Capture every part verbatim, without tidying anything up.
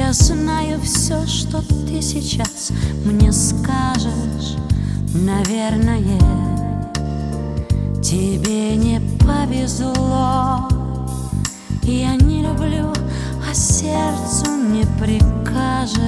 Я знаю все, что ты сейчас мне скажешь. Наверное, тебе не повезло. Я не люблю, а сердцу не прикажешь.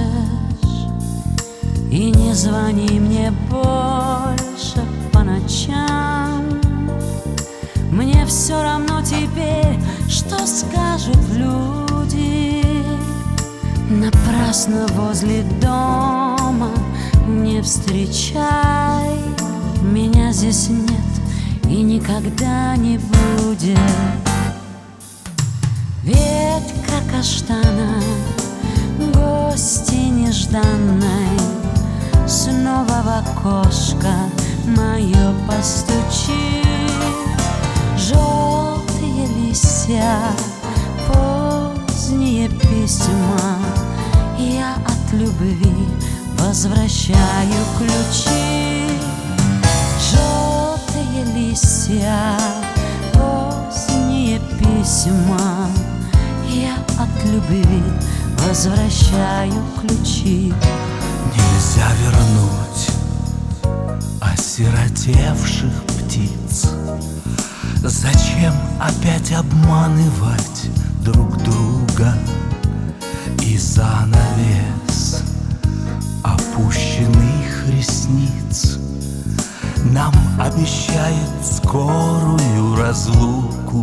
И не звони мне больше по ночам. Мне все равно теперь, что скажут люди. Напрасно возле дома не встречай. Меня здесь нет и никогда не будет. Ветка каштана, гости нежданной, снова в окошко мое постучи. Желтые листья, поздние письма, я от любви возвращаю ключи. Желтые листья, поздние письма, я от любви возвращаю ключи. Нельзя вернуть осиротевших птиц. Зачем опять обманывать друг друга? И занавес опущенных ресниц нам обещает скорую разлуку.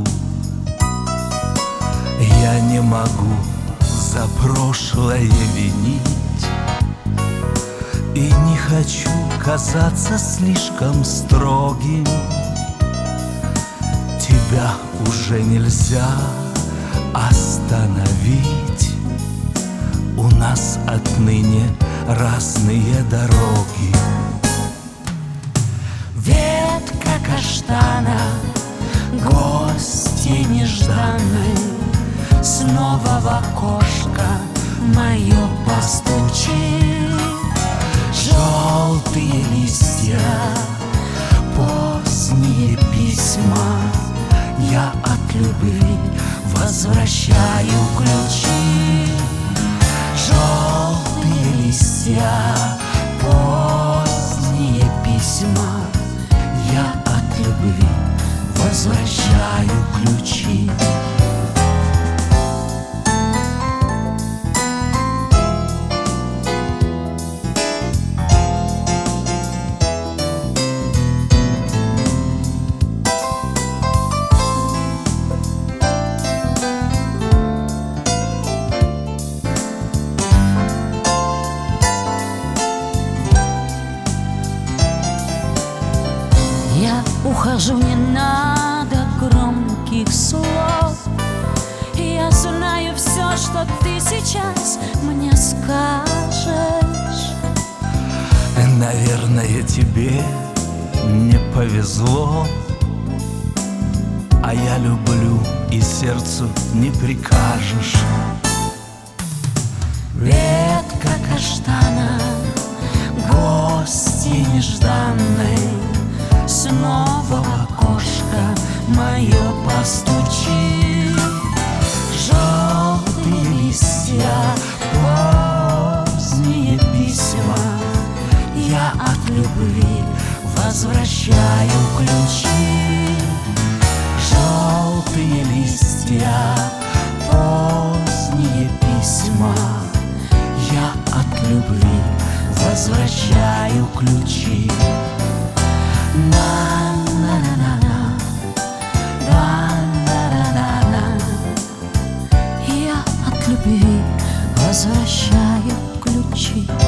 Я не могу за прошлое винить и не хочу казаться слишком строгим. Тебя уже нельзя остановить. У нас отныне разные дороги. Ветка каштана, гости нежданной, снова в окошко мое постучи. Желтые листья, поздние письма, я от любви возвращаю ключи. Желтые листья, поздние письма, я от любви возвращаю ключи. Я ухожу, не надо громких слов. Я знаю все, что ты сейчас мне скажешь. Наверное, тебе не повезло, а я люблю и сердцу не прикажешь. Ветка каштана, гости нежданной, снова в окошко мое постучи. Желтые листья, поздние письма, я от любви возвращаю ключи. Желтые листья, поздние письма, я от любви возвращаю ключи. На-на-на-на-на, на-на-на-на-на, я от любви возвращаю ключи.